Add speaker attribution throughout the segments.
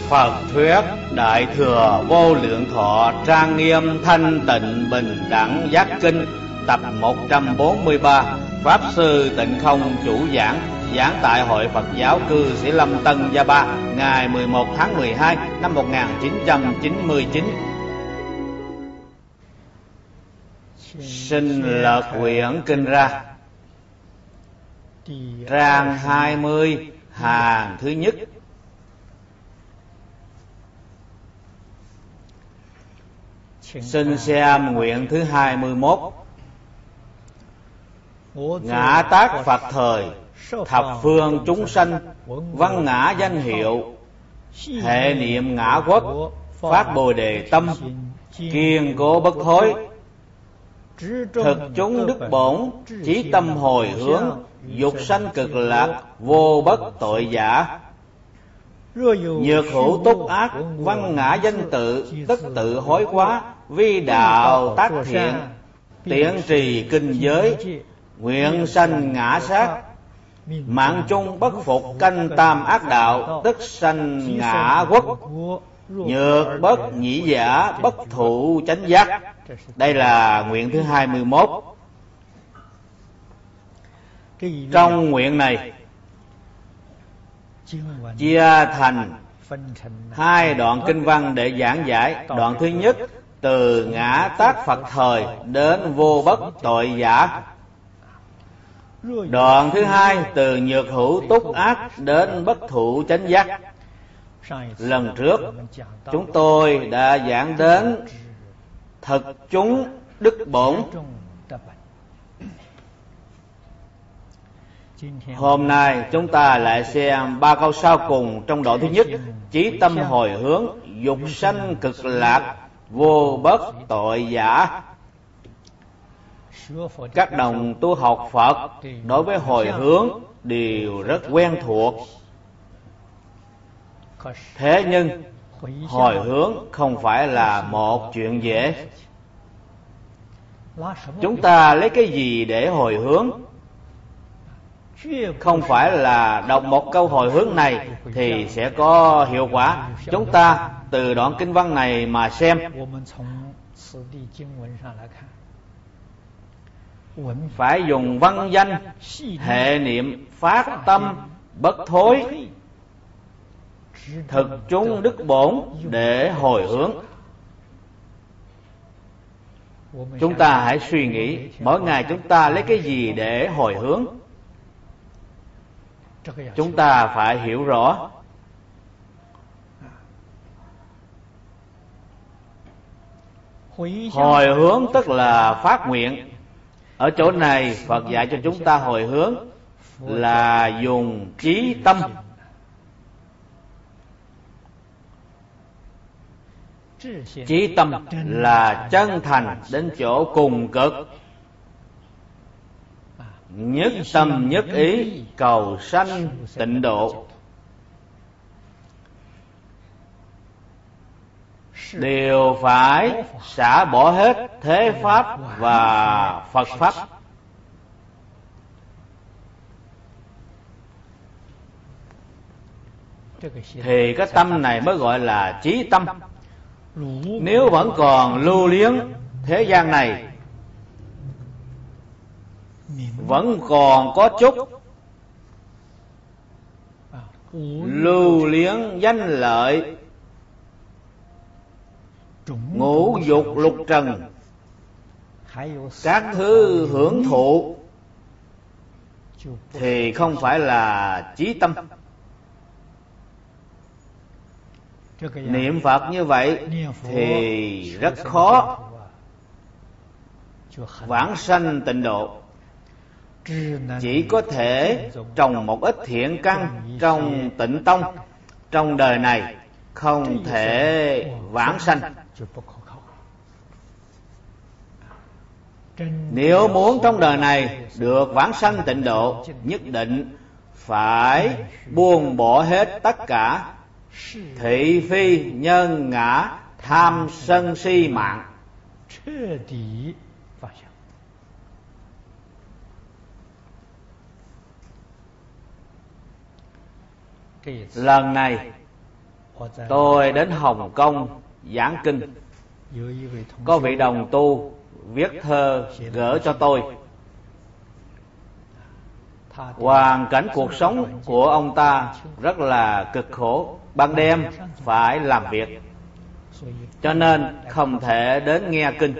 Speaker 1: Phật thuyết Đại Thừa Vô Lượng Thọ Trang Nghiêm Thanh Tịnh Bình Đẳng Giác Kinh, tập 143. Pháp sư Tịnh Không chủ giảng, giảng tại Hội Phật giáo cư Sĩ Lâm Tân Gia Ba, ngày 11 tháng 12 năm 1999. Sinh Lật Quyển Kinh Ra, trang 20, hàng thứ nhất. Xin xem nguyện thứ 21. Ngã tác Phật thời, thập phương chúng sanh, văn ngã danh hiệu, hệ niệm ngã quốc, phát bồ đề tâm, kiên cố bất thối, thực chúng đức bổn, chí tâm hồi hướng, dục sanh cực lạc, vô bất tội giả. Nhược hữu túc ác, văn ngã danh tự, tất tự hối quá, vi đạo tác thiện, tiện trì kinh giới, nguyện sanh ngã sát. Mạng chung bất phục canh tam ác đạo, tức sanh ngã quốc. Nhược bất nhĩ giả, bất thụ chánh giác. Đây là nguyện thứ 21. Trong nguyện này chia thành hai đoạn kinh văn để giảng giải. Đoạn thứ nhất từ ngã tác Phật thời đến vô bất tội giả. Đoạn thứ hai từ nhược hữu túc ác đến bất thụ chánh giác. Lần trước chúng tôi đã giảng đến thực chúng đức bổn. Hôm nay chúng ta lại xem 3 câu sau cùng trong đoạn thứ nhất. Chí tâm hồi hướng, dục sanh cực lạc, vô bất tội giả. Các đồng tu học Phật đối với hồi hướng đều rất quen thuộc. Thế nhưng hồi hướng không phải là một chuyện dễ. Chúng ta lấy cái gì để hồi hướng? Không phải là đọc một câu hồi hướng này thì sẽ có hiệu quả. Chúng ta từ đoạn kinh văn này mà xem. Phải dùng văn danh, hệ niệm, phát tâm, bất thối, thực chúng đức bổn để hồi hướng. Chúng ta hãy suy nghĩ, mỗi ngày chúng ta lấy cái gì để hồi hướng? Chúng ta phải hiểu rõ. Hồi hướng tức là phát nguyện. Ở chỗ này Phật dạy cho chúng ta hồi hướng là dùng trí tâm. Chí tâm là chân thành đến chỗ cùng cực, nhất tâm nhất ý cầu sanh tịnh độ. Đều phải xả bỏ hết thế pháp và Phật pháp. Thì cái tâm này mới gọi là chí tâm. Nếu vẫn còn lưu luyến thế gian này, vẫn còn có chút lưu luyến danh lợi, ngũ dục lục trần, các thứ hưởng thụ, thì không phải là chí tâm. Niệm Phật như vậy thì rất khó vãng sanh tịnh độ. Chỉ có thể trồng một ít thiện căn trong tịnh tông trong đời này, không thể vãng sanh. Nếu muốn trong đời này được vãng sanh tịnh độ, nhất định phải buông bỏ hết tất cả thị phi nhân ngã tham sân si mạng. Lần này tôi đến Hồng Kông giảng kinh. Có vị đồng tu viết thơ gửi cho tôi. Hoàn cảnh cuộc sống của ông ta rất là cực khổ, ban đêm phải làm việc, cho nên không thể đến nghe kinh.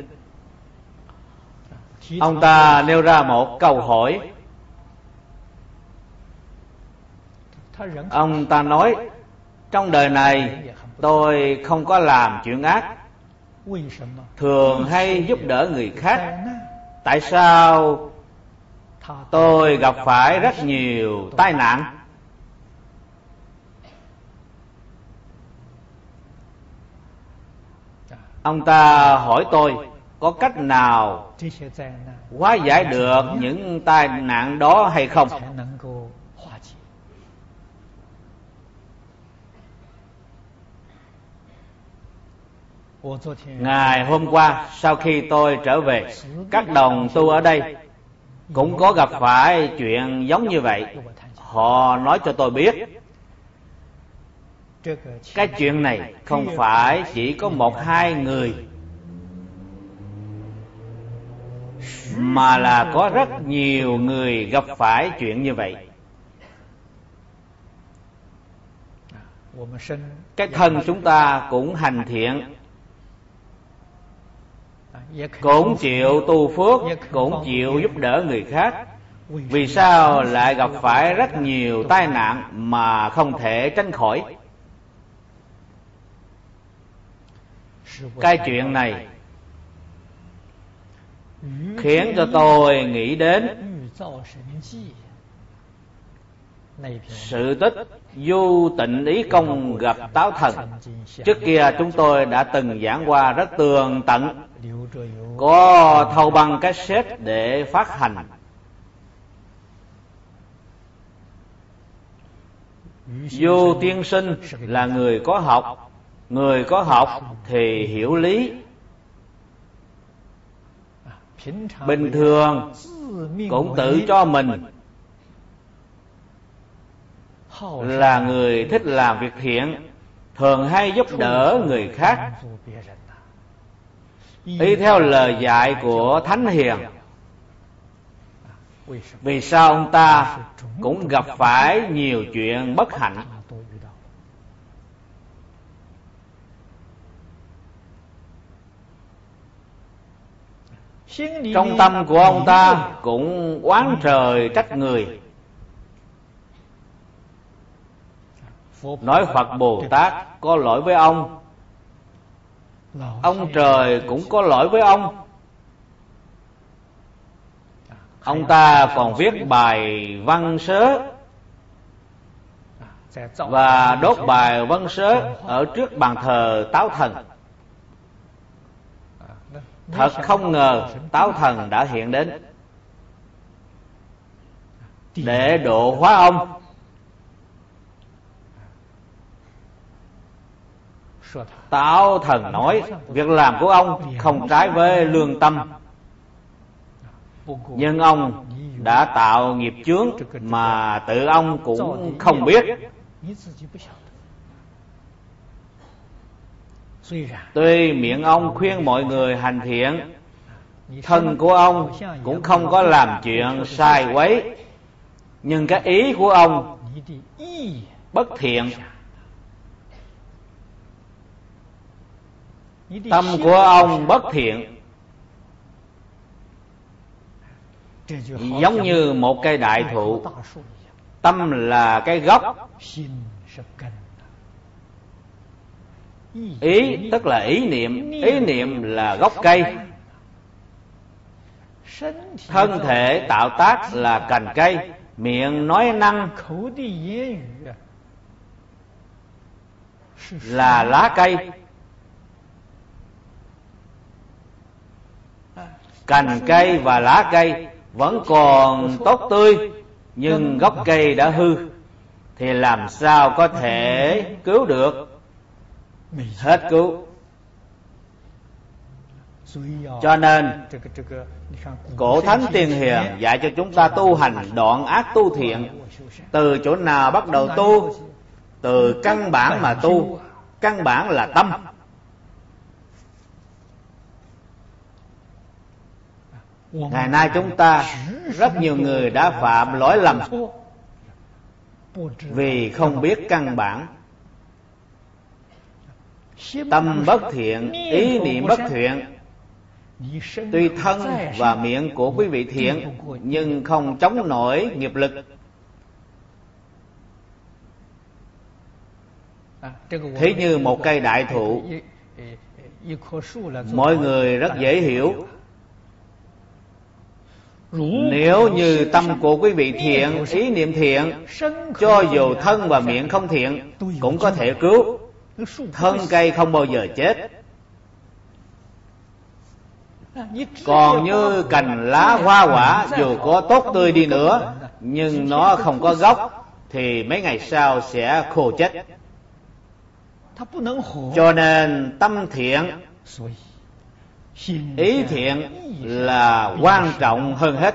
Speaker 1: Ông ta nêu ra một câu hỏi. Ông ta nói, trong đời này tôi không có làm chuyện ác, thường hay giúp đỡ người khác. Tại sao tôi gặp phải rất nhiều tai nạn? Ông ta hỏi tôi có cách nào hóa giải được những tai nạn đó hay không? Ngày hôm qua, sau khi tôi trở về, các đồng tu ở đây cũng có gặp phải chuyện giống như vậy. Họ nói cho tôi biết, cái chuyện này không phải chỉ có 1-2 người, mà là có rất nhiều người gặp phải chuyện như vậy. Cái thân chúng ta cũng hành thiện, cũng chịu tu phước, cũng chịu giúp đỡ người khác. Vì sao lại gặp phải rất nhiều tai nạn mà không thể tránh khỏi? Cái chuyện này khiến cho tôi nghĩ đến sự tích Du Tịnh Ý Công gặp Táo Thần. Trước kia chúng tôi đã từng giảng qua rất tường tận, có thâu băng cassette để phát hành. Du tiên sinh là người có học, người có học thì hiểu lý. Bình thường cũng tự cho mình là người thích làm việc thiện, thường hay giúp đỡ người khác. Y theo lời dạy của Thánh Hiền, vì sao ông ta cũng gặp phải nhiều chuyện bất hạnh? Trong tâm của ông ta cũng oán trời trách người, nói Phật Bồ Tát có lỗi với ông trời cũng có lỗi với ông. Ông ta còn viết bài văn sớ và đốt bài văn sớ ở trước bàn thờ Táo Thần. Thật không ngờ Táo Thần đã hiện đến để độ hóa ông. Táo Thần nói việc làm của ông không trái với lương tâm, nhưng ông đã tạo nghiệp chướng mà tự ông cũng không biết. Tuy miệng ông khuyên mọi người hành thiện, thân của ông cũng không có làm chuyện sai quấy, nhưng cái ý của ông bất thiện, tâm của ông bất thiện, giống như một cây đại thụ. Tâm là cái gốc, ý tức là ý niệm, ý niệm là gốc cây, thân thể tạo tác là cành cây, miệng nói năng là lá cây. Cành cây và lá cây vẫn còn tốt tươi, nhưng gốc cây đã hư thì làm sao có thể cứu được? Hết cứu. Cho nên Cổ Thánh Tiên Hiền dạy cho chúng ta tu hành đoạn ác tu thiện. Từ chỗ nào bắt đầu tu? Từ căn bản mà tu. căn bản là tâm. Ngày nay chúng ta rất nhiều người đã phạm lỗi lầm vì không biết căn bản. Tâm bất thiện, ý niệm bất thiện. Tuy thân và miệng của quý vị thiện, nhưng không chống nổi nghiệp lực. Thí như một cây đại thụ, mọi người rất dễ hiểu. Nếu như tâm của quý vị thiện, ý niệm thiện, cho dù thân và miệng không thiện cũng có thể cứu. Thân cây không bao giờ chết. Còn như cành lá hoa quả, dù có tốt tươi đi nữa, nhưng nó không có gốc thì mấy ngày sau sẽ khô chết. Cho nên tâm thiện, ý thiện là quan trọng hơn hết.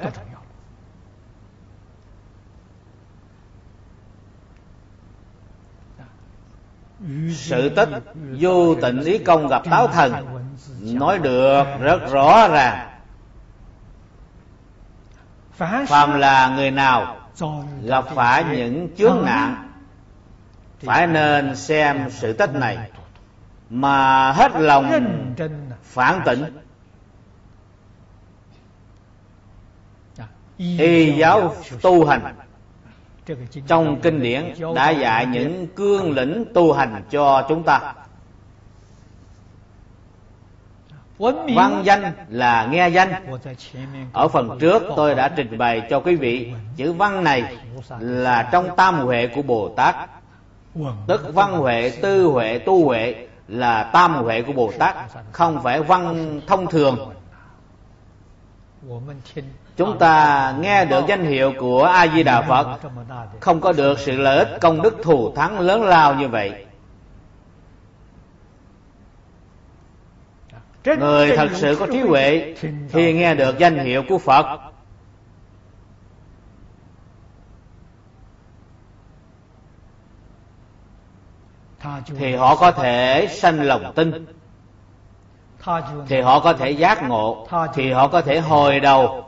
Speaker 1: Sự tích vô tịnh ý công gặp Táo Thần nói được rất rõ ràng. Phàm là người nào gặp phải những chướng nạn, phải nên xem sự tích này mà hết lòng phản tỉnh. Y giáo tu hành trong kinh điển đã dạy những cương lĩnh tu hành cho chúng ta. Văn danh là nghe danh. Ở phần trước tôi đã trình bày cho quý vị, chữ văn này là trong tam huệ của Bồ Tát. Tức văn huệ, tư huệ, tu huệ là tam huệ của Bồ Tát, không phải văn thông thường. Chúng ta nghe được danh hiệu của A Di Đà Phật, không có được sự lợi ích công đức thù thắng lớn lao như vậy. Người thật sự có trí huệ khi nghe được danh hiệu của Phật, thì họ có thể sanh lòng tin, thì họ có thể giác ngộ, thì họ có thể hồi đầu.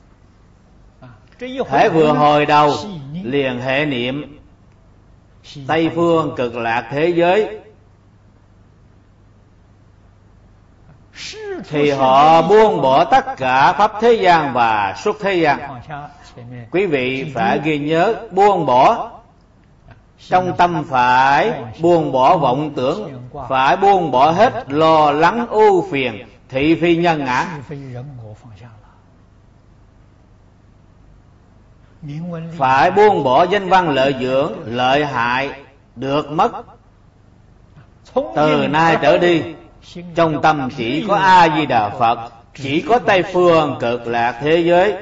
Speaker 1: Thể vừa hồi đầu liền hệ niệm Tây phương cực lạc thế giới, thì họ buông bỏ tất cả pháp thế gian và xuất thế gian. Quý vị phải ghi nhớ, buông bỏ trong tâm, phải buông bỏ vọng tưởng, phải buông bỏ hết lo lắng ưu phiền, thị phi nhân ngã. Phải buông bỏ danh văn lợi dưỡng, lợi hại, được mất. Từ nay trở đi, trong tâm chỉ có A Di Đà Phật, chỉ có Tây phương cực lạc thế giới.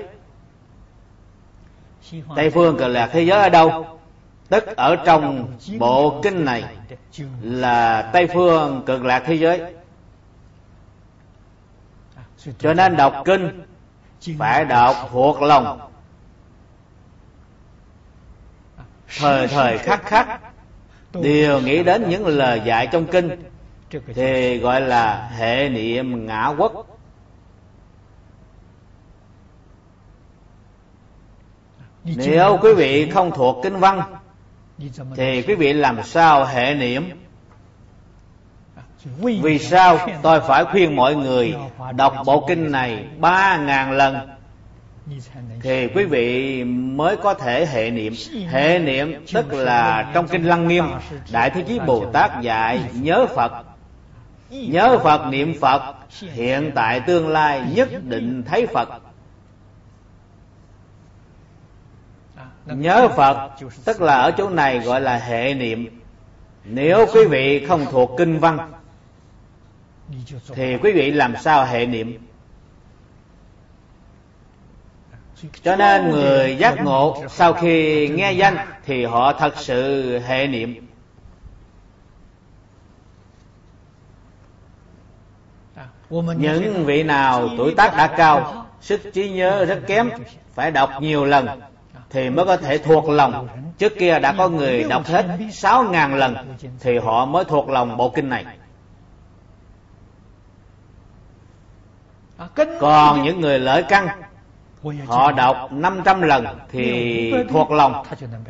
Speaker 1: Tây phương cực lạc thế giới ở đâu? Tức ở trong bộ kinh này là Tây phương cực lạc thế giới. Cho nên đọc kinh phải đọc thuộc lòng, thời thời khắc khắc đều nghĩ đến những lời dạy trong kinh, thì gọi là hệ niệm ngã quốc. Nếu quý vị không thuộc kinh văn thì quý vị làm sao hệ niệm? Vì sao tôi phải khuyên mọi người đọc bộ kinh này 3.000 lần thì quý vị mới có thể hệ niệm? Hệ niệm tức là trong kinh Lăng Nghiêm, Đại Thế Chí Bồ Tát dạy nhớ Phật. Nhớ Phật, niệm Phật, hiện tại tương lai nhất định thấy Phật. Nhớ Phật tức là ở chỗ này gọi là hệ niệm. Nếu quý vị không thuộc kinh văn thì quý vị làm sao hệ niệm? Cho nên người giác ngộ sau khi nghe danh thì họ thật sự hệ niệm. Những vị nào tuổi tác đã cao, sức trí nhớ rất kém, phải đọc nhiều lần thì mới có thể thuộc lòng. Trước kia đã có người đọc hết 6.000 lần thì họ mới thuộc lòng bộ kinh này. Còn những người lợi căn, họ đọc 500 lần thì thuộc lòng.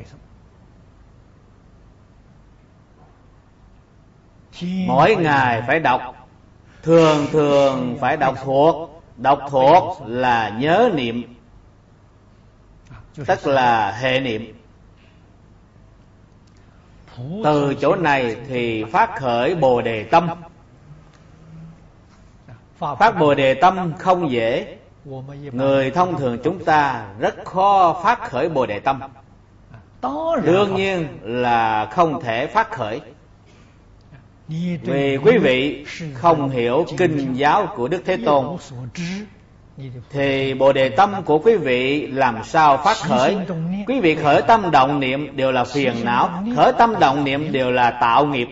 Speaker 1: Mỗi ngày phải đọc, thường phải đọc thuộc. Đọc thuộc là nhớ niệm, tức là hệ niệm. Từ chỗ này thì phát khởi Bồ Đề tâm. Phát Bồ Đề tâm không dễ. Người thông thường chúng ta rất khó phát khởi Bồ Đề tâm. Đương nhiên là không thể phát khởi, vì quý vị không hiểu kinh giáo của Đức Thế Tôn, thì Bồ Đề tâm của quý vị làm sao phát khởi? Quý vị khởi tâm động niệm đều là phiền não, khởi tâm động niệm đều là tạo nghiệp.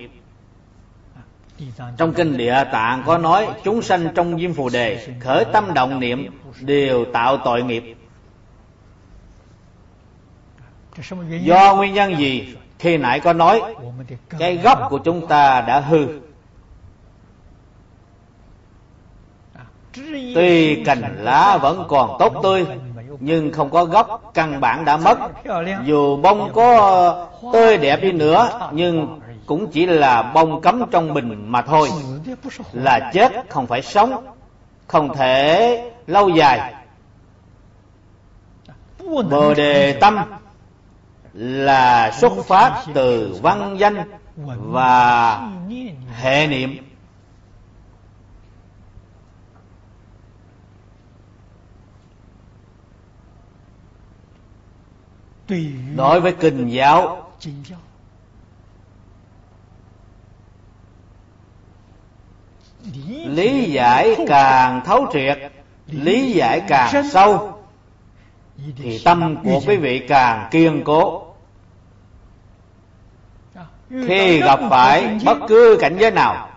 Speaker 1: Trong kinh Địa Tạng có nói chúng sanh trong Diêm Phù Đề khởi tâm động niệm đều tạo tội nghiệp. Do nguyên nhân gì? Khi nãy có nói cái gốc của chúng ta đã hư. Tuy cành lá vẫn còn tốt tươi, nhưng không có gốc, căn bản đã mất. Dù bông có tươi đẹp đi nữa, nhưng cũng chỉ là bông cắm trong bình mà thôi, là chết, không phải sống, không thể lâu dài. Bồ Đề tâm là xuất phát từ văn danh và hệ niệm. Đối với kinh giáo, lý giải càng thấu triệt, lý giải càng sâu, thì tâm của quý vị càng kiên cố. Khi gặp phải bất cứ cảnh giới nào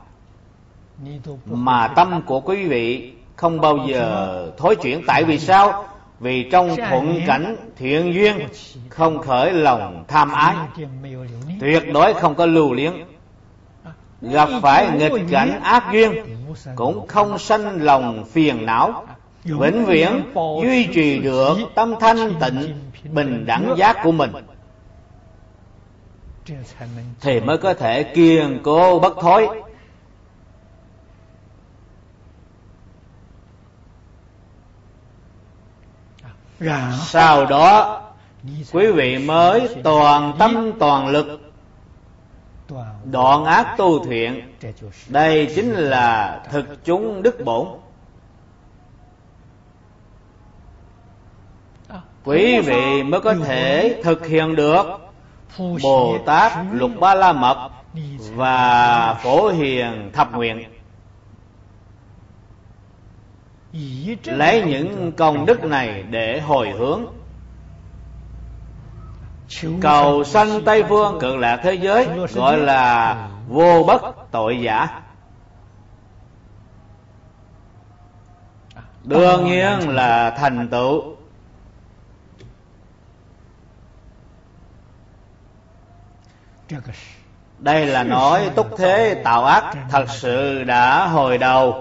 Speaker 1: mà tâm của quý vị không bao giờ thối chuyển. Tại vì sao? Vì trong thuận cảnh thiện duyên không khởi lòng tham ái, tuyệt đối không có lưu luyến. Gặp phải nghịch cảnh ác duyên cũng không sanh lòng phiền não, vĩnh viễn duy trì được tâm thanh tịnh bình đẳng giác của mình, thì mới có thể kiên cố bất thối. Sau đó quý vị mới toàn tâm toàn lực đoạn ác tu thiện. Đây chính là thực chúng đức bổn. Quý vị mới có thể thực hiện được Bồ Tát Lục Ba La Mật và Phổ Hiền Thập Nguyện. Lấy những công đức này để hồi hướng, cầu sanh Tây Phương Cực Lạc thế giới, gọi là vô bất tội giả. Đương nhiên là thành tựu. Đây là nói túc thế tạo ác thật sự đã hồi đầu.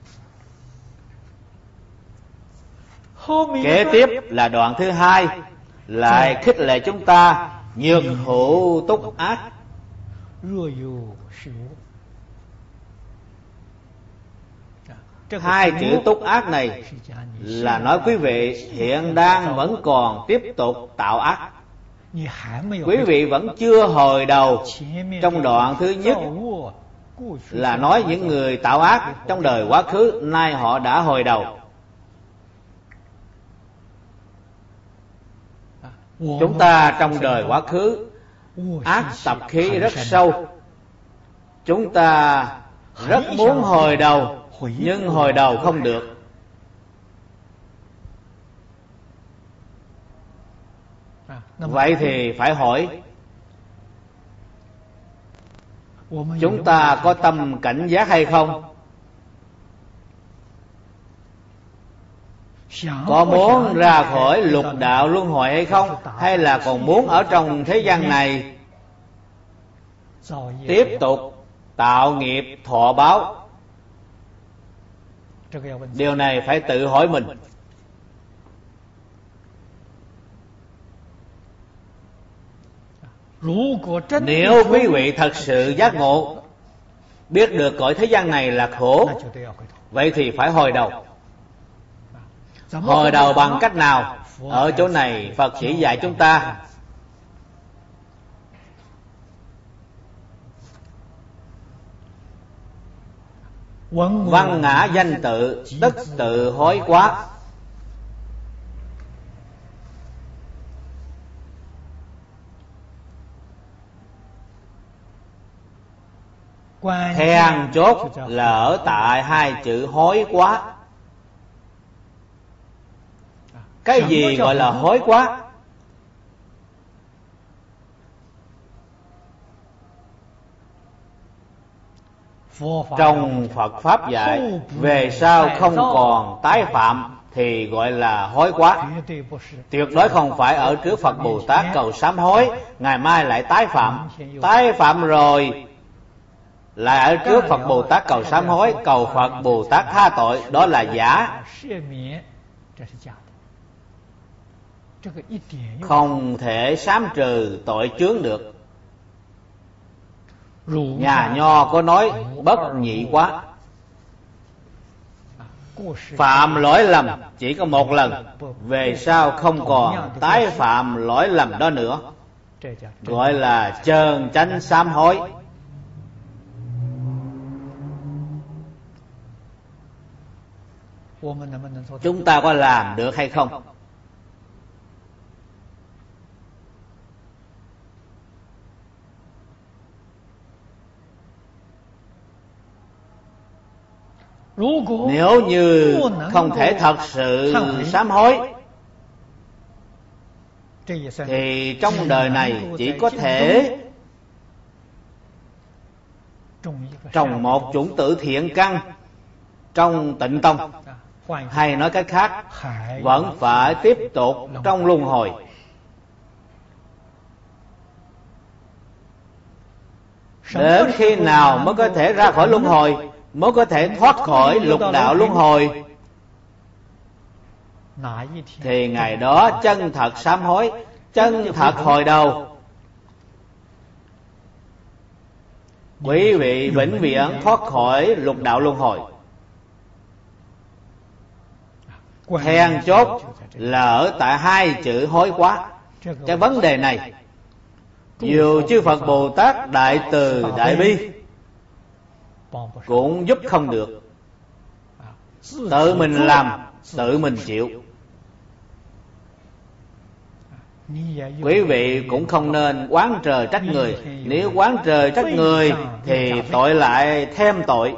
Speaker 1: Kế tiếp là đoạn thứ hai, lại khích lệ chúng ta nhược hữu túc ác. Hai chữ túc ác này là nói quý vị hiện đang vẫn còn tiếp tục tạo ác. Quý vị vẫn chưa hồi đầu. Trong đoạn thứ nhất là nói những người tạo ác trong đời quá khứ, nay họ đã hồi đầu. Chúng ta trong đời quá khứ ác tập khí rất sâu. Chúng ta rất muốn hồi đầu, nhưng hồi đầu không được. Vậy thì phải hỏi, chúng ta có tâm cảnh giác hay không? có muốn ra khỏi lục đạo luân hồi hay không, hay là còn muốn ở trong thế gian này tiếp tục tạo nghiệp thọ báo? Điều này phải tự hỏi mình. Nếu quý vị thật sự giác ngộ, biết được cõi thế gian này là khổ, vậy thì phải hồi đầu. Hồi đầu bằng cách nào? Ở chỗ này Phật chỉ dạy chúng ta văn ngã danh tự, tức tự hối quá. Then chốt là ở tại hai chữ hối quá. Cái gì gọi là hối quá? Trong Phật Pháp dạy, về sau không còn tái phạm thì gọi là hối quá. Tuyệt đối không phải ở trước Phật Bồ Tát cầu sám hối, ngày mai lại tái phạm. Tái phạm rồi lại ở trước Phật Bồ Tát cầu sám hối, cầu Phật Bồ Tát tha tội, đó là giả. Không thể sám trừ tội chướng được. Nhà Nho có nói bất nhị quá. Phạm lỗi lầm chỉ có một lần, về sau không còn tái phạm lỗi lầm đó nữa, gọi là chân chánh sám hối. Chúng ta có làm được hay không? Nếu như không thể thật sự sám hối thì trong đời này chỉ có thể trồng một chủng tử thiện căn trong Tịnh Tông, hay nói cách khác, vẫn phải tiếp tục trong luân hồi. Đến khi nào mới có thể ra khỏi luân hồi, mới có thể thoát khỏi lục đạo luân hồi, thì ngày đó chân thật sám hối, chân thật hồi đầu, quý vị vĩnh viễn thoát khỏi lục đạo luân hồi. Then chốt là ở tại hai chữ hối quá. Cái vấn đề này dù chư Phật Bồ Tát đại từ đại bi cũng giúp không được. Tự mình làm, tự mình chịu. Quý vị cũng không nên oán trời trách người. Nếu oán trời trách người thì tội lại thêm tội.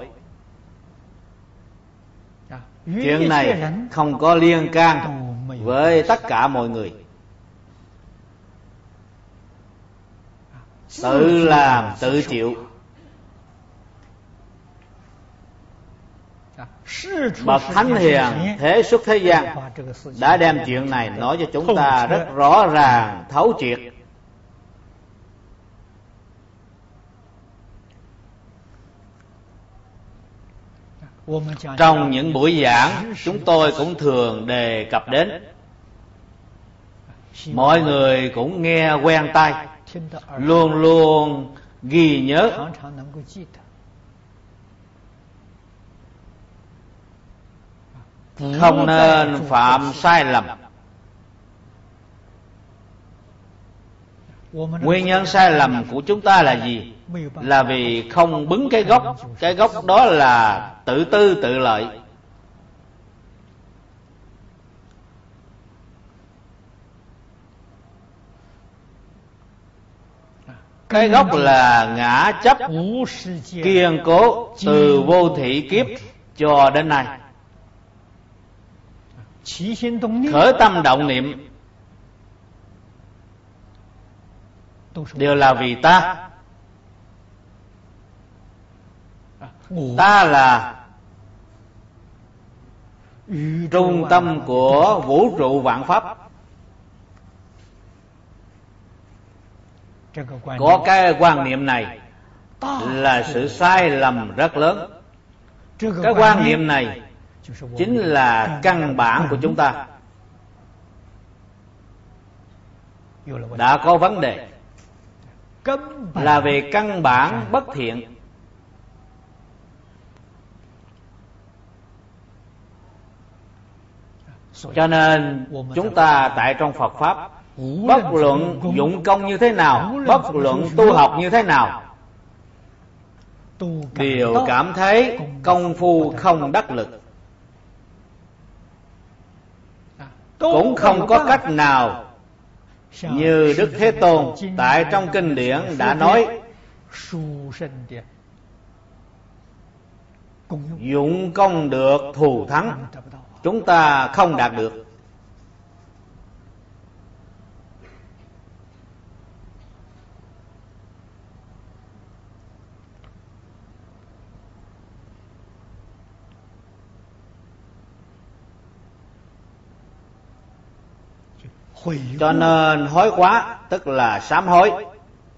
Speaker 1: Chuyện này không có liên can với tất cả mọi người. Tự làm tự chịu. Bậc Thánh Hiền thế xuất thế gian đã đem chuyện này nói cho chúng ta rất rõ ràng thấu triệt. Trong những buổi giảng, chúng tôi cũng thường đề cập đến, mọi người cũng nghe quen tai, luôn luôn ghi nhớ. Không nên phạm sai lầm. Nguyên nhân sai lầm của chúng ta là gì? Là vì không bứng cái gốc. Cái gốc đó là tự tư tự lợi. Cái gốc là ngã chấp kiên cố từ vô thị kiếp cho đến nay. Khởi tâm động niệm đều là vì ta. Ta là trung tâm của vũ trụ vạn pháp. Có cái quan niệm này là sự sai lầm rất lớn. Cái quan niệm này chính là căn bản của chúng ta đã có vấn đề, là về căn bản bất thiện. Cho nên chúng ta tại trong Phật Pháp, bất luận dụng công như thế nào, bất luận tu học như thế nào, đều cảm thấy công phu không đắc lực, cũng không có cách nào như Đức Thế Tôn tại trong kinh điển đã nói, dụng công được thù thắng, chúng ta không đạt được. Cho nên hối quá tức là sám hối.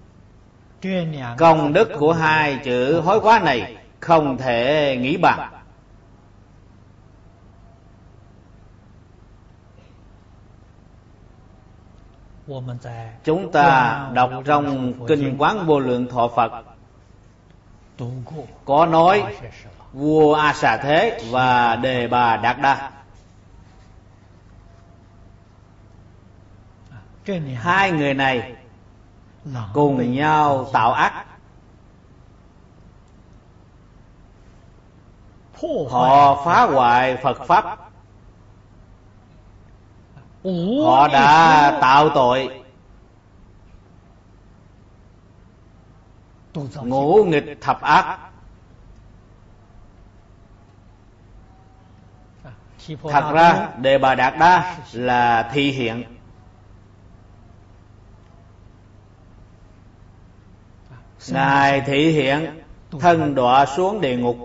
Speaker 1: Công đức của hai chữ hối quá này không thể nghĩ bằng. Chúng ta đọc trong Kinh Quán Vô Lượng Thọ Phật có nói vua A Xà Thế và Đề Bà Đạt Đa, hai người này cùng nhau tạo ác. Họ phá hoại Phật Pháp, họ đã tạo tội ngũ nghịch thập ác. Thật ra Đề Bà Đạt Đa là thị hiện. Ngài thị hiện thân đọa xuống địa ngục.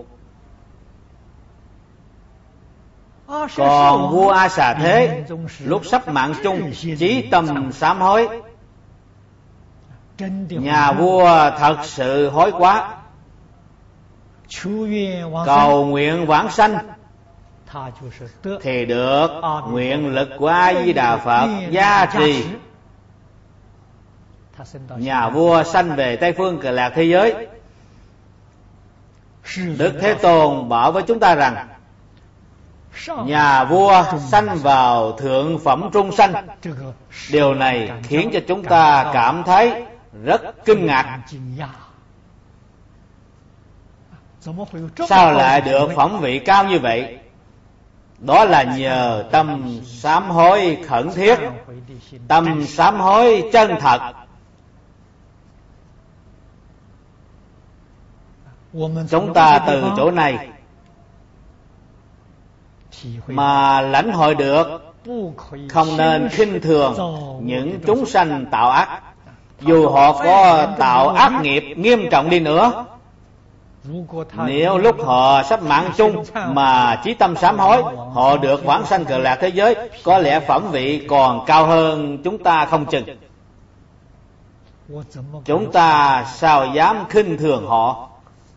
Speaker 1: Còn vua A Xà Thế lúc sắp mạng chung chí tâm sám hối. Nhà vua thật sự hối quá, cầu nguyện vãng sanh, thì được nguyện lực của A Di Đà Phật gia trì. Nhà vua sanh về Tây Phương Cực Lạc thế giới. Đức Thế Tôn bảo với chúng ta rằng nhà vua sanh vào thượng phẩm trung sanh. Điều này khiến cho chúng ta cảm thấy rất kinh ngạc. Sao lại được phẩm vị cao như vậy? Đó là nhờ tâm sám hối khẩn thiết, tâm sám hối chân thật. Chúng ta từ chỗ này mà lãnh hội được không nên khinh thường những chúng sanh tạo ác. Dù họ có tạo ác nghiệp nghiêm trọng đi nữa, nếu lúc họ sắp mạng chung mà chí tâm sám hối, họ được vãng sanh Cực Lạc thế giới, có lẽ phẩm vị còn cao hơn chúng ta không chừng. Chúng ta sao dám khinh thường họ?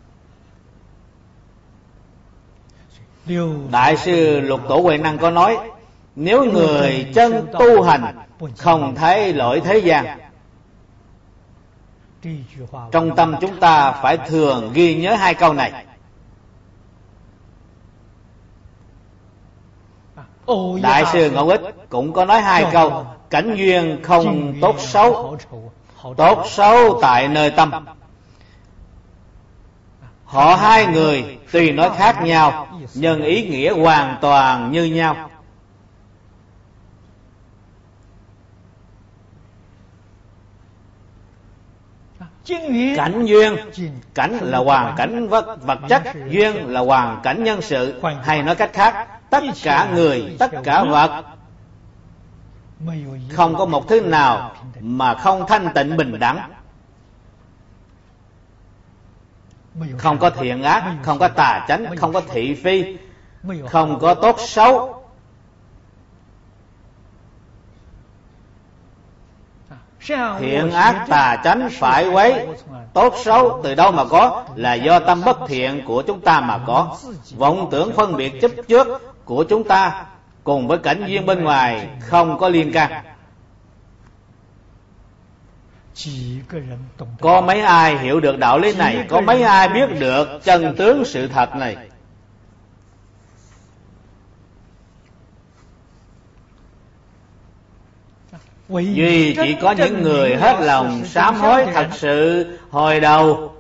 Speaker 1: Đại sư Lục Tổ Huệ Năng có nói, nếu người chân tu hành không thấy lỗi thế gian. Trong tâm chúng ta phải thường ghi nhớ hai câu này. Đại sư Ngẫu Ích cũng có nói hai câu, cảnh duyên không tốt xấu, tốt xấu tại nơi tâm. Họ hai người tuy nói khác nhau, nhưng ý nghĩa hoàn toàn như nhau. Cảnh duyên, cảnh là hoàn cảnh vật chất, duyên là hoàn cảnh nhân sự. Hay nói cách khác, tất cả người, tất cả vật, không có một thứ nào mà không thanh tịnh bình đẳng. Không có thiện ác, không có tà chánh, không có thị phi, không có tốt xấu. Thiện ác tà chánh phải quấy, tốt xấu từ đâu mà có? Là do tâm bất thiện của chúng ta mà có. Vọng tưởng phân biệt chấp trước của chúng ta cùng với cảnh duyên bên ngoài không có liên can. Có mấy ai hiểu được đạo lý này? Có mấy ai biết được chân tướng sự thật này? Duy chỉ có những người hết lòng sám hối thật sự hồi đầu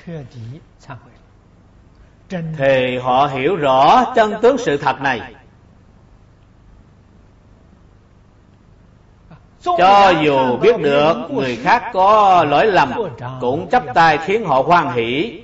Speaker 1: thì họ hiểu rõ chân tướng sự thật này. Cho dù biết được người khác có lỗi lầm cũng chắp tay khiến họ hoan hỷ,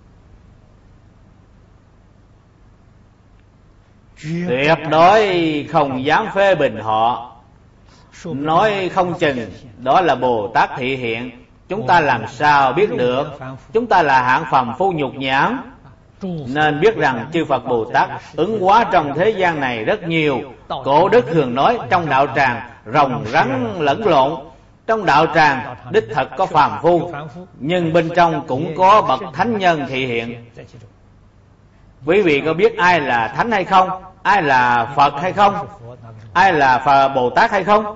Speaker 1: tuyệt đối không dám phê bình họ. Nói không chừng đó là Bồ Tát thị hiện. Chúng ta làm sao biết được? Chúng ta là hạng phàm phu nhục nhãn, nên biết rằng chư Phật Bồ Tát ứng hóa trong thế gian này rất nhiều. Cổ đức thường nói trong đạo tràng rồng rắn lẫn lộn. Trong đạo tràng đích thật có phàm phu, nhưng bên trong cũng có bậc thánh nhân thị hiện. Quý vị có biết ai là thánh hay không? Ai là Phật hay không? Ai là Bồ Tát hay không?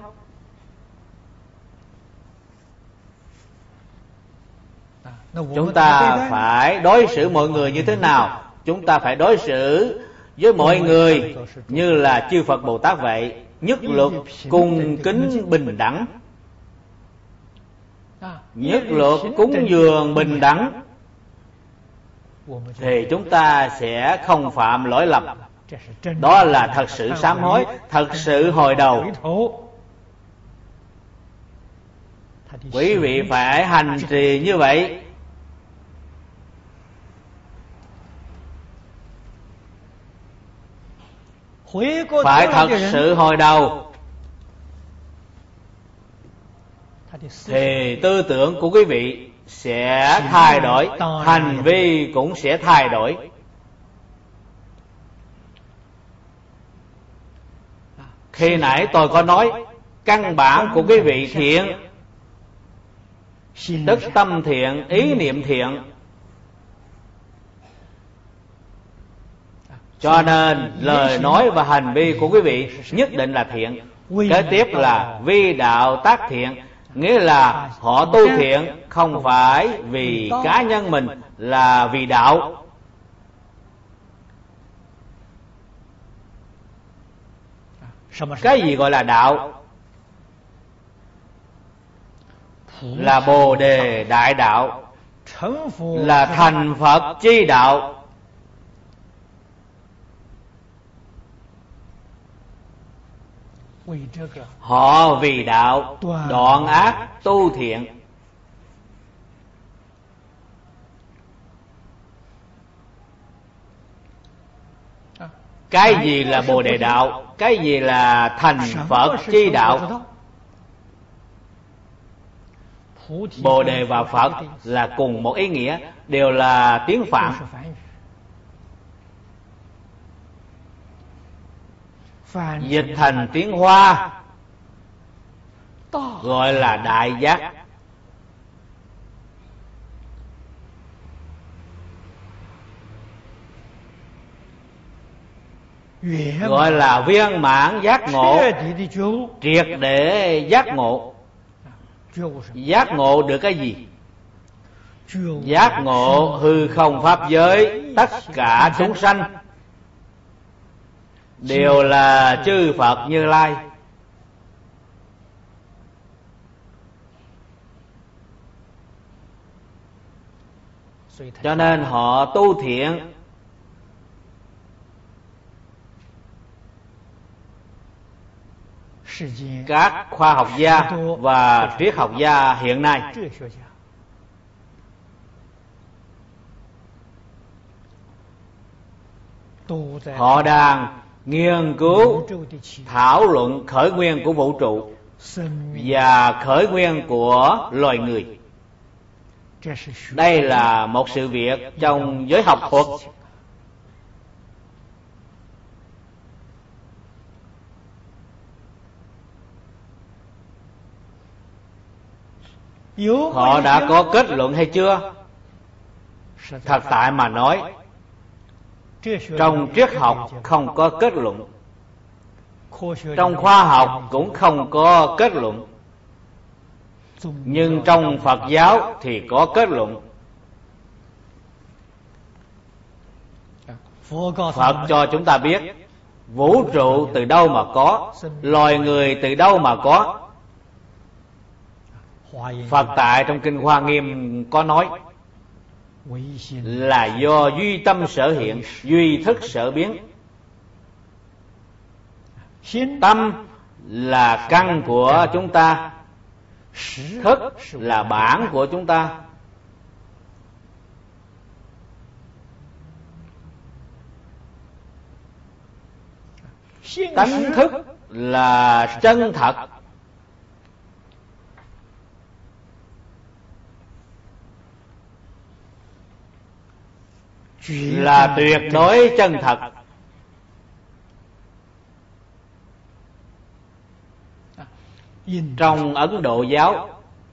Speaker 1: Chúng ta phải đối xử mọi người như thế nào? Chúng ta phải đối xử với mọi người như là chư Phật Bồ Tát vậy. Nhất luật cung kính bình đẳng, nhất luật cúng dường bình đẳng, thì chúng ta sẽ không phạm lỗi lầm. Đó là thật sự sám hối, thật sự hồi đầu. Quý vị phải hành trì như vậy. Phải thật sự hồi đầu, thì tư tưởng của quý vị sẽ thay đổi, hành vi cũng sẽ thay đổi. Khi nãy tôi có nói căn bản của quý vị thiện, tức tâm thiện, ý niệm thiện. Cho nên lời nói và hành vi của quý vị nhất định là thiện. Kế tiếp là vi đạo tác thiện, nghĩa là họ tu thiện không phải vì cá nhân mình, là vì đạo. Cái gì gọi là đạo? Là Bồ Đề đại đạo, là thành Phật chi đạo. Họ vì đạo đoạn ác tu thiện. Cái gì là Bồ Đề đạo? Cái gì là thành Phật chi đạo? Bồ Đề và Phật là cùng một ý nghĩa, đều là tiếng Phạn. Dịch thành tiếng Hoa gọi là đại giác. Gọi là viên mãn giác ngộ, triệt để giác ngộ. Giác ngộ được cái gì? Giác ngộ hư không pháp giới, tất cả chúng sanh đều là chư Phật Như Lai. Cho nên họ tu thiện. Các khoa học gia và triết học gia hiện nay họ đang nghiên cứu thảo luận khởi nguyên của vũ trụ và khởi nguyên của loài người. Đây là một sự việc trong giới học thuật. Họ đã có kết luận hay chưa? Thật tại mà nói, trong triết học không có kết luận, trong khoa học cũng không có kết luận, nhưng trong Phật giáo thì có kết luận. Phật cho chúng ta biết vũ trụ từ đâu mà có, loài người từ đâu mà có. Phật tại trong Kinh Hoa Nghiêm có nói là do duy tâm sở hiện, duy thức sở biến. Tâm là căn của chúng ta, thức là bản của chúng ta. Tánh thức là chân thật, là tuyệt đối chân thật. Trong Ấn Độ giáo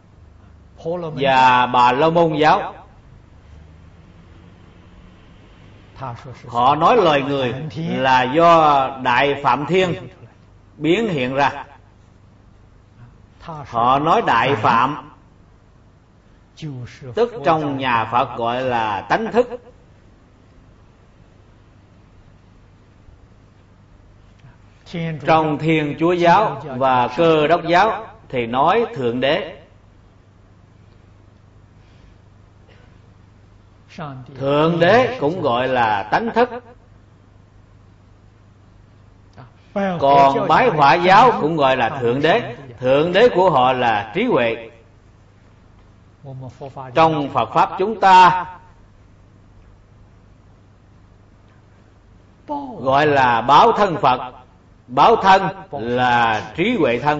Speaker 1: và Bà La Môn giáo, họ nói loài người là do Đại Phạm Thiên biến hiện ra. Họ nói Đại Phạm tức trong nhà Phật gọi là tánh thức. Trong Thiên Chúa giáo và Cơ Đốc giáo thì nói Thượng Đế. Thượng Đế cũng gọi là tánh thức. Còn Bái Hỏa giáo cũng gọi là Thượng Đế. Thượng Đế của họ là trí huệ. Trong Phật Pháp chúng ta gọi là báo thân Phật. Báo thân là trí huệ thân.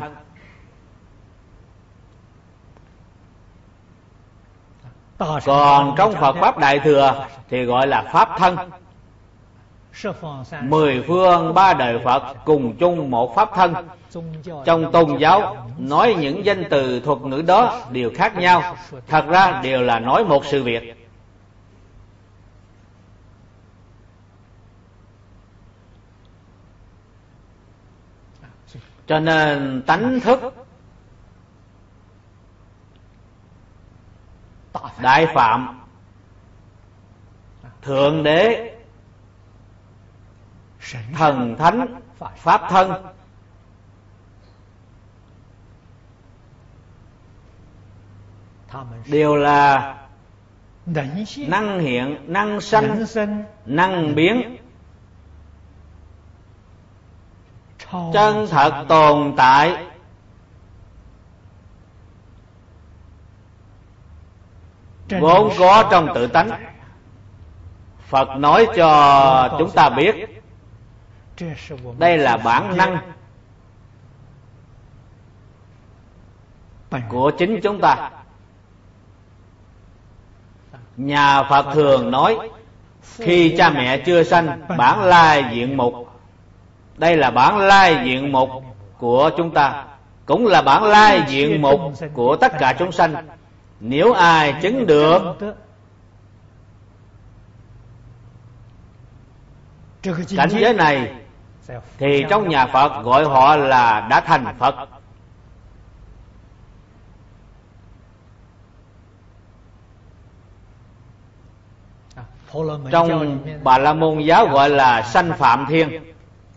Speaker 1: Còn trong Phật Pháp Đại Thừa thì gọi là Pháp thân. 10 phương 3 đời Phật cùng chung một Pháp thân. Trong tôn giáo nói những danh từ thuật ngữ đó đều khác nhau, thật ra đều là nói một sự việc. Cho nên tánh thức, Đại Phạm, Thượng Đế, Thần Thánh, Pháp thân đều là năng hiện, năng sanh, năng biến, chân thật tồn tại. Vốn có trong tự tánh. Phật nói cho chúng ta biết đây là bản năng của chính chúng ta. Nhà Phật thường nói khi cha mẹ chưa sanh, bản lai diện mục. Đây là bản lai diện mục của chúng ta, cũng là bản lai diện mục của tất cả chúng sanh. Nếu ai chứng được cảnh giới này thì trong nhà Phật gọi họ là đã thành Phật. Trong Bà La Môn giáo gọi là sanh Phạm Thiên.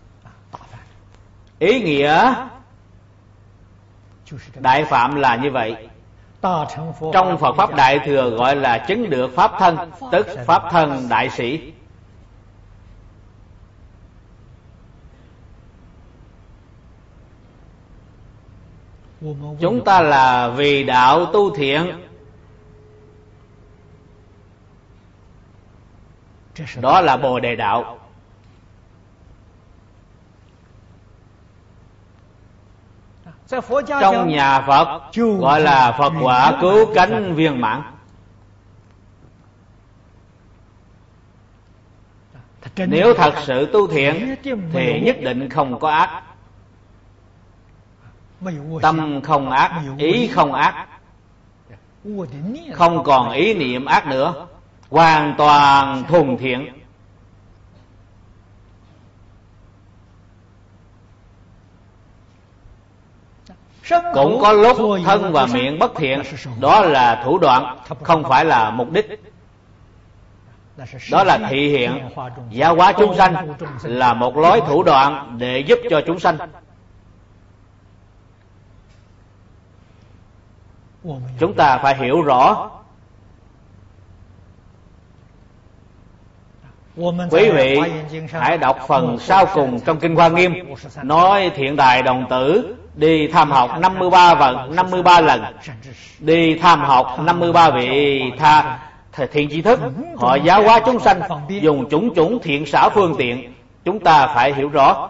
Speaker 1: Ý nghĩa Đại Phạm là như vậy. Trong Phật Pháp Đại Thừa gọi là chứng được Pháp thân, tức Pháp thân đại sĩ. Chúng ta là vì đạo tu thiện, đó là Bồ Đề đạo. Trong nhà Phật gọi là Phật quả cứu cánh viên mãn. Nếu thật sự tu thiện thì nhất định không có ác. Tâm không ác, ý không ác, không còn ý niệm ác nữa, hoàn toàn thuần thiện. Cũng có lúc thân và miệng bất thiện, đó là thủ đoạn, không phải là mục đích. Đó là thị hiện. Giáo hóa chúng sanh là một lối thủ đoạn để giúp cho chúng sanh. Chúng ta phải hiểu rõ. Quý vị hãy đọc phần sau cùng trong Kinh Hoa Nghiêm, nói thiện tài đồng tử đi tham học 53 lần, đi tham học 53 vị thiện tri thức, họ giáo hóa chúng sanh dùng chủng chủng thiện xảo phương tiện. Chúng ta phải hiểu rõ.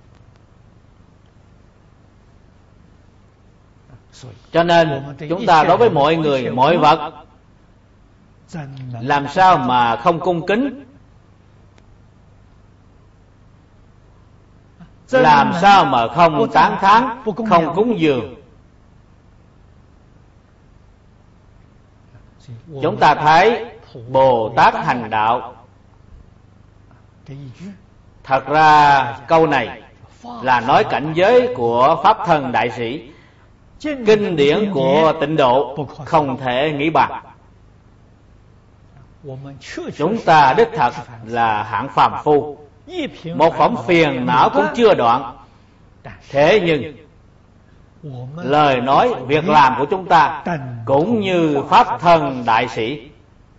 Speaker 1: Cho nên chúng ta đối với mọi người, mọi vật, làm sao mà không cung kính, làm sao mà không tán thán, không cúng dường. Chúng ta thấy Bồ Tát hành đạo, thật ra câu này là nói cảnh giới của Pháp Thân Đại Sĩ, kinh điển của tịnh độ, không thể nghĩ bàn. Chúng ta đích thật là hạng phàm phu, một phẩm phiền não cũng chưa đoạn. Thế nhưng lời nói, việc làm của chúng ta cũng như Pháp Thân Đại Sĩ.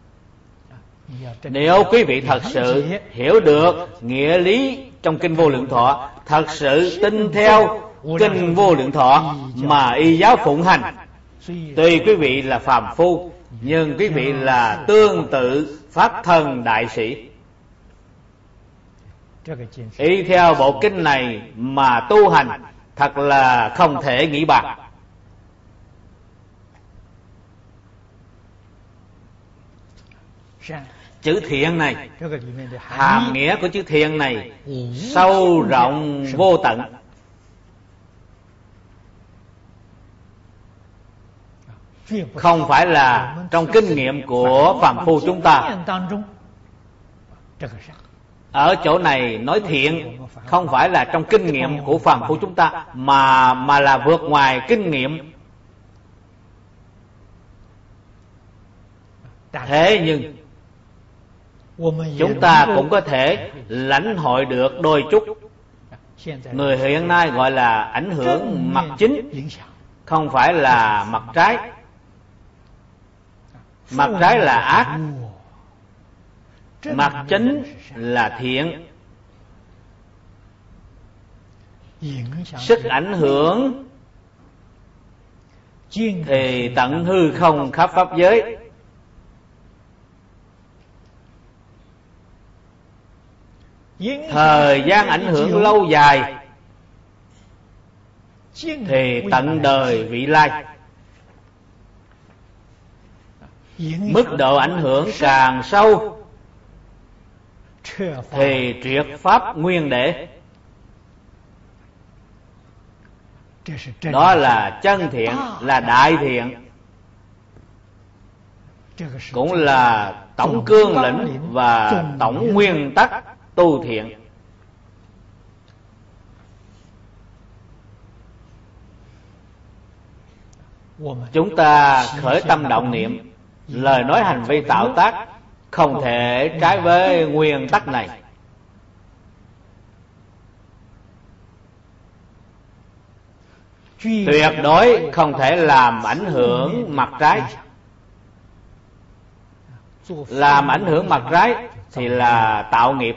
Speaker 1: Nếu quý vị thật sự hiểu được nghĩa lý trong Kinh Vô Lượng Thọ, thật sự tin theo Kinh Vô Lượng Thọ mà y giáo phụng hành, tuy quý vị là phàm phu, nhưng quý vị là tương tự Pháp Thân Đại Sĩ. Y theo bộ kinh này mà tu hành, thật là không thể nghĩ bàn. Chữ thiện này, hàm nghĩa của chữ thiện này sâu rộng vô tận. Không phải là trong kinh nghiệm của phàm phu chúng ta. Ở chỗ này nói thiện không phải là trong kinh nghiệm của phàm phu chúng ta, mà là vượt ngoài kinh nghiệm. Thế nhưng chúng ta cũng có thể lãnh hội được đôi chút. Người hiện nay gọi là ảnh hưởng mặt chính, không phải là mặt trái. Mặt trái là ác, mặt chính là thiện. Sức ảnh hưởng thì tận hư không khắp pháp giới. Thời gian ảnh hưởng lâu dài thì tận đời vị lai. Mức độ ảnh hưởng càng sâu thì triệt pháp nguyên để. Đó là chân thiện, là đại thiện, cũng là tổng cương lĩnh và tổng nguyên tắc tu thiện. Chúng ta khởi tâm động niệm, lời nói hành vi tạo tác không thể trái với nguyên tắc này. Tuyệt đối không thể làm ảnh hưởng mặt trái. Làm ảnh hưởng mặt trái thì là tạo nghiệp.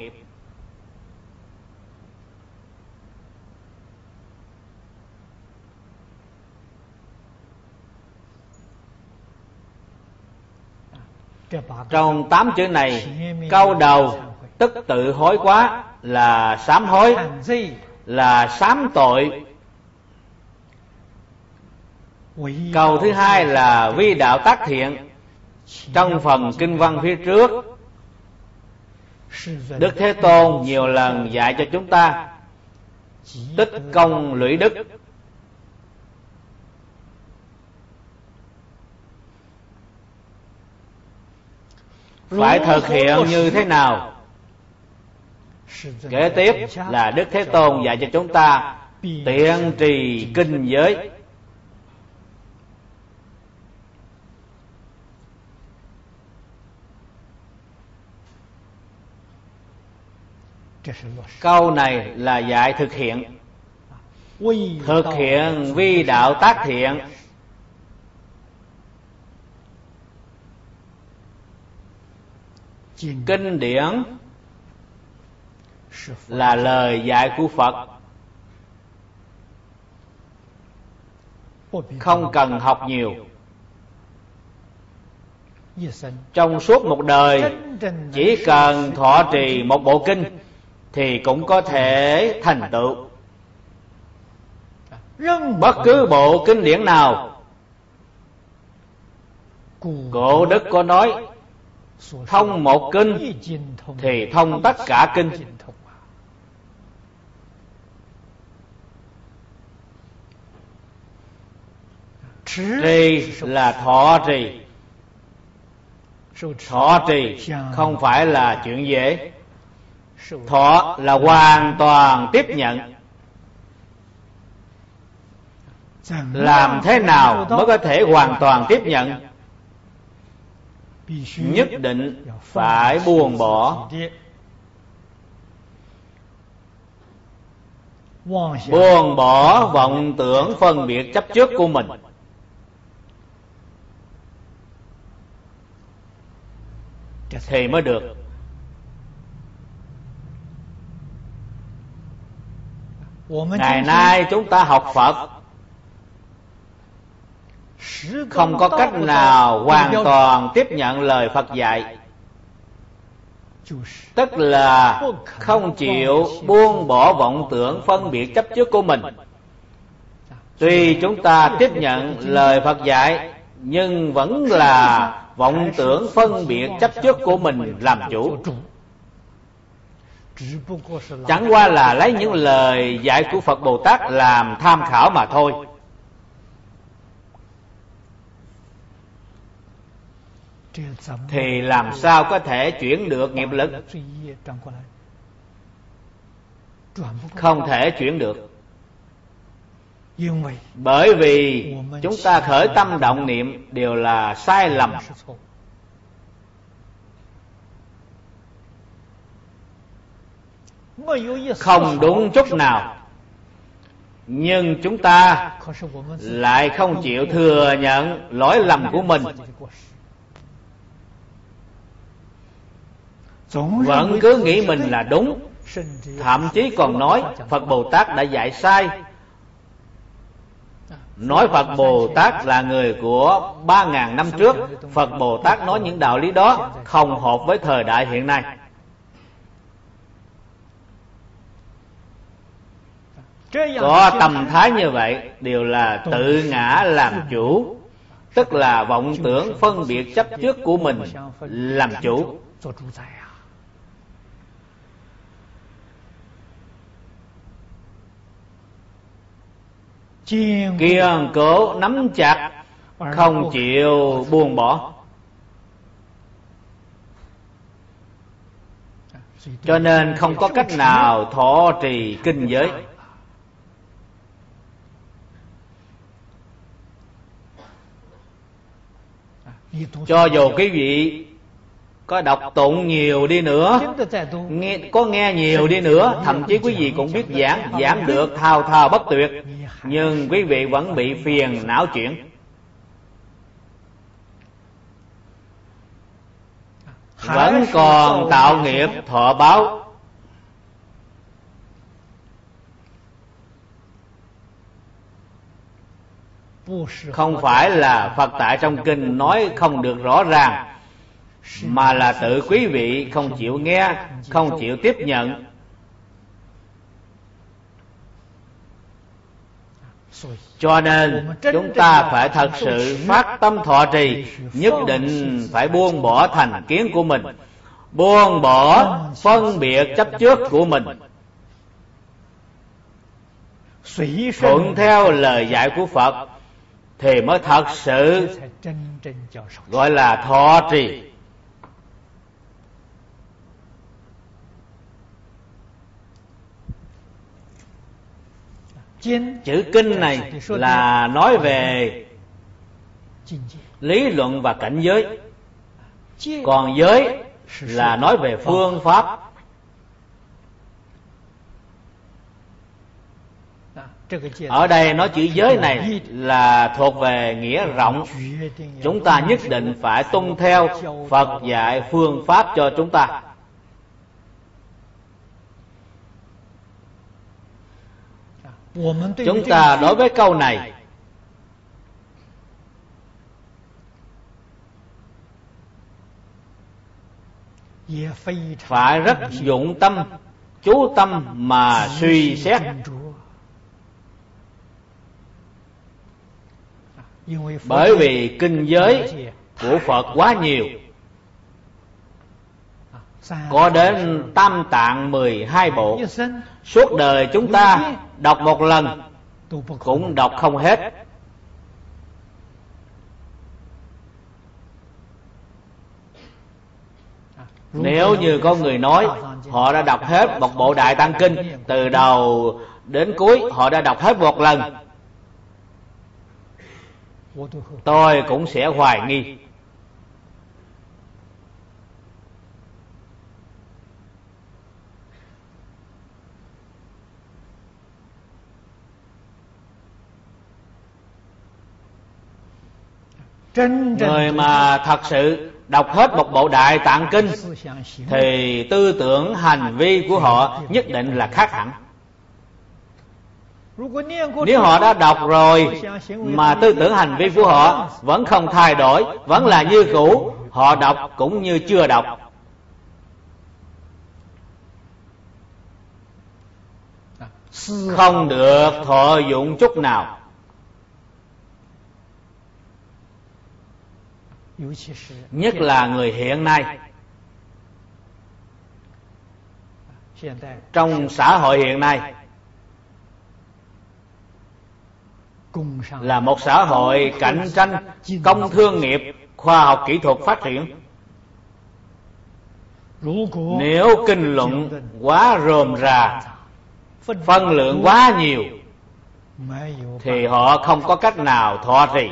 Speaker 1: Trong 8 chữ này, câu đầu tức tự hối quá là sám hối, là sám tội. Câu thứ hai là vi đạo tác thiện. Trong phần kinh văn phía trước, Đức Thế Tôn nhiều lần dạy cho chúng ta tích công lũy đức. phải thực hiện như thế nào? Kế tiếp là Đức Thế Tôn dạy cho chúng ta tiện trì kinh giới. Câu này là dạy thực hiện. Thực hiện vi đạo tác thiện. Kinh điển là lời dạy của Phật, không cần học nhiều. Trong suốt một đời, chỉ cần thọ trì một bộ kinh thì cũng có thể thành tựu. Bất cứ bộ kinh điển nào, Cổ Đức có nói thông một kinh thì thông tất cả kinh. Trì là thọ trì. Thọ trì không phải là chuyện dễ. Thọ là hoàn toàn tiếp nhận. Làm thế nào mới có thể hoàn toàn tiếp nhận? Nhất định phải buông bỏ. Buông bỏ vọng tưởng phân biệt chấp trước của mình. Thì mới được. Ngày nay chúng ta học Phật không có cách nào hoàn toàn tiếp nhận lời Phật dạy. Tức là không chịu buông bỏ vọng tưởng phân biệt chấp trước của mình. Tuy chúng ta tiếp nhận lời Phật dạy, nhưng vẫn là vọng tưởng phân biệt chấp trước của mình làm chủ. Chẳng qua là lấy những lời dạy của Phật Bồ Tát làm tham khảo mà thôi. Thì làm sao có thể chuyển được nghiệp lực? Không thể chuyển được. Bởi vì chúng ta khởi tâm động niệm đều là sai lầm. Không đúng chút nào. Nhưng chúng ta lại không chịu thừa nhận lỗi lầm của mình, vẫn cứ nghĩ mình là đúng. Thậm chí còn nói Phật Bồ Tát đã dạy sai, nói Phật Bồ Tát là người của 3.000 năm trước. Phật Bồ Tát nói những đạo lý đó không hợp với thời đại hiện nay. Có tâm thái như vậy đều là tự ngã làm chủ, tức là vọng tưởng phân biệt chấp trước của mình làm chủ. Kiên cố nắm chặt, không chịu buông bỏ. Cho nên không có cách nào thọ trì kinh giới. Cho dù quý vị có đọc tụng nhiều đi nữa, nghe nhiều đi nữa, thậm chí quý vị cũng biết giảng được thao thao bất tuyệt, nhưng quý vị vẫn bị phiền não chuyển, vẫn còn tạo nghiệp thọ báo. Không phải là Phật tại trong kinh nói không được rõ ràng, mà là tự quý vị không chịu nghe, không chịu tiếp nhận. Cho nên chúng ta phải thật sự phát tâm thọ trì, nhất định phải buông bỏ thành kiến của mình, buông bỏ phân biệt chấp trước của mình, thuận theo lời dạy của Phật, thì mới thật sự gọi là thọ trì. Chữ kinh này là nói về lý luận và cảnh giới, còn giới là nói về phương pháp. Ở đây nói chữ giới này là thuộc về nghĩa rộng. Chúng ta nhất định phải tuân theo Phật dạy phương pháp cho chúng ta. Chúng ta đối với câu này phải rất dụng tâm, chú tâm mà suy xét. Bởi vì kinh giới của Phật quá nhiều, có đến Tam Tạng 12 bộ. Suốt đời chúng ta đọc một lần cũng đọc không hết. Nếu như có người nói họ đã đọc hết một bộ Đại Tạng Kinh, từ đầu đến cuối họ đã đọc hết một lần, tôi cũng sẽ hoài nghi. Người mà thật sự đọc hết một bộ Đại Tạng Kinh thì tư tưởng hành vi của họ nhất định là khác hẳn. Nếu họ đã đọc rồi mà tư tưởng hành vi của họ vẫn không thay đổi, vẫn là như cũ, họ đọc cũng như chưa đọc. Không được thọ dụng chút nào. Nhất là người hiện nay. Trong xã hội hiện nay là một xã hội cạnh tranh, công thương nghiệp, khoa học kỹ thuật phát triển. Nếu kinh luận quá rườm rà, phân lượng quá nhiều, thì họ không có cách nào thọ trì.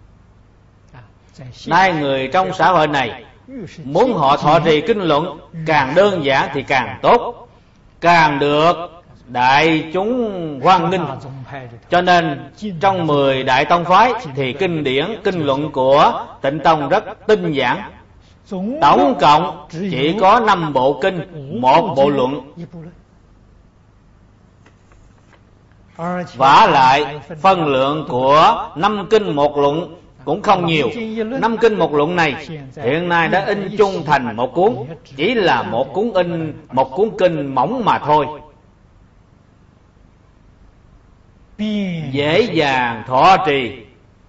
Speaker 1: Nay người trong xã hội này muốn họ thọ trì kinh luận càng đơn giản thì càng tốt, càng được đại chúng hoan nghênh. Cho nên trong 10 đại tông phái thì kinh điển, kinh luận của Tịnh Tông rất tinh giản. Tổng cộng chỉ có 5 bộ kinh, 1 bộ luận. Vả lại phân lượng của 5 kinh 1 luận cũng không nhiều. 5 kinh 1 luận này hiện nay đã in chung thành một cuốn, chỉ là một cuốn kinh mỏng mà thôi. Dễ dàng thọ trì.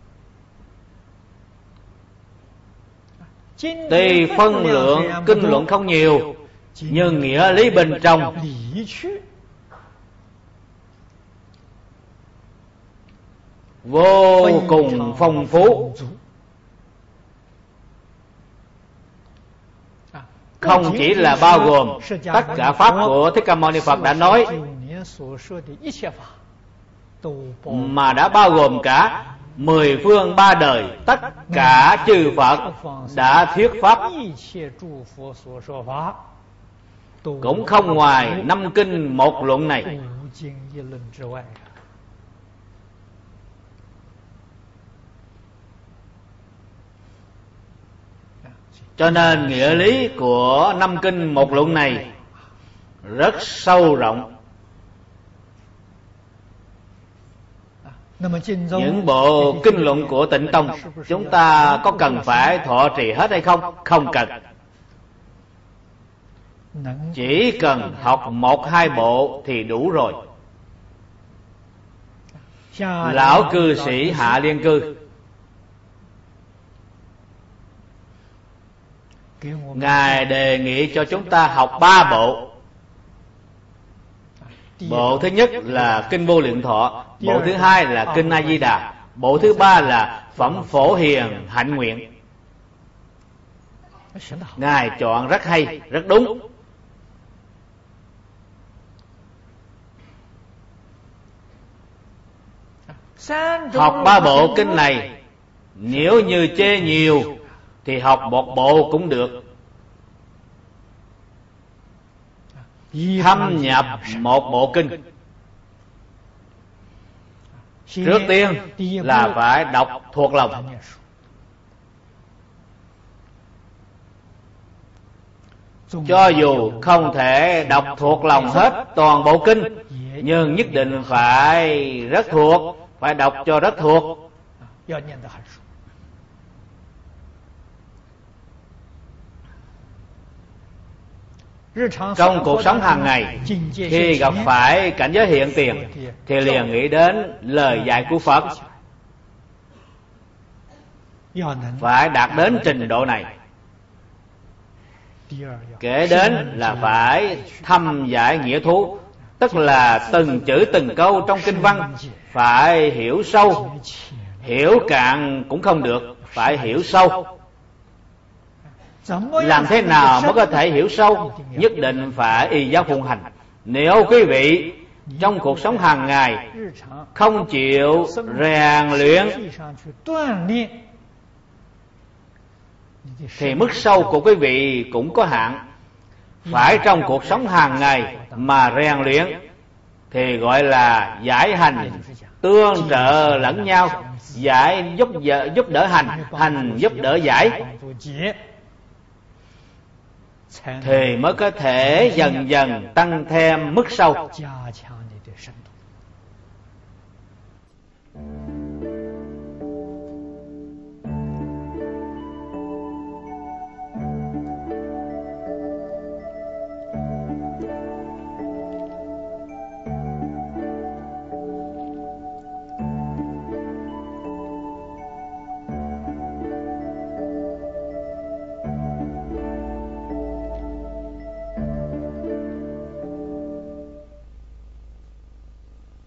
Speaker 1: Tuy phân lượng kinh luận không nhiều, nhưng nghĩa lý bên trong vô cùng phong phú. Không chỉ là bao gồm tất cả pháp của Thích Ca Mâu Ni Phật đã nói, mà đã bao gồm cả 10 phương 3 đời, tất cả chư Phật đã thuyết pháp, cũng không ngoài 5 kinh 1 luận này. Cho nên nghĩa lý của 5 kinh 1 luận này rất sâu rộng. Những bộ kinh luận của Tịnh Tông chúng ta có cần phải thọ trì hết hay không? Không cần. Chỉ cần học 1-2 bộ thì đủ rồi. Lão cư sĩ Hạ Liên Cư Ngài đề nghị cho chúng ta học 3 bộ. Bộ thứ nhất là Kinh Vô Lượng Thọ, bộ thứ hai là Kinh A Di Đà, bộ thứ ba là Phẩm Phổ Hiền Hạnh Nguyện. Ngài chọn rất hay, rất đúng. Học 3 bộ kinh này, nếu như chê nhiều thì học 1 bộ cũng được. Thâm nhập 1 bộ kinh, trước tiên là phải đọc thuộc lòng. Cho dù không thể đọc thuộc lòng hết toàn bộ kinh, nhưng nhất định phải rất thuộc, phải đọc cho rất thuộc. Trong cuộc sống hàng ngày, khi gặp phải cảnh giới hiện tiền thì liền nghĩ đến lời dạy của Phật. Phải đạt đến trình độ này. Kể đến là phải thâm giải nghĩa thú, tức là từng chữ từng câu trong kinh văn phải hiểu sâu. Hiểu cạn cũng không được, phải hiểu sâu. Làm thế nào mới có thể hiểu sâu? Nhất định phải y giáo phụng hành. Nếu quý vị trong cuộc sống hàng ngày không chịu rèn luyện thì mức sâu của quý vị cũng có hạn. Phải trong cuộc sống hàng ngày mà rèn luyện thì gọi là giải hành tương trợ lẫn nhau. Giải giúp đỡ hành, hành giúp đỡ giải, thì mới có thể dần dần tăng thêm mức sâu.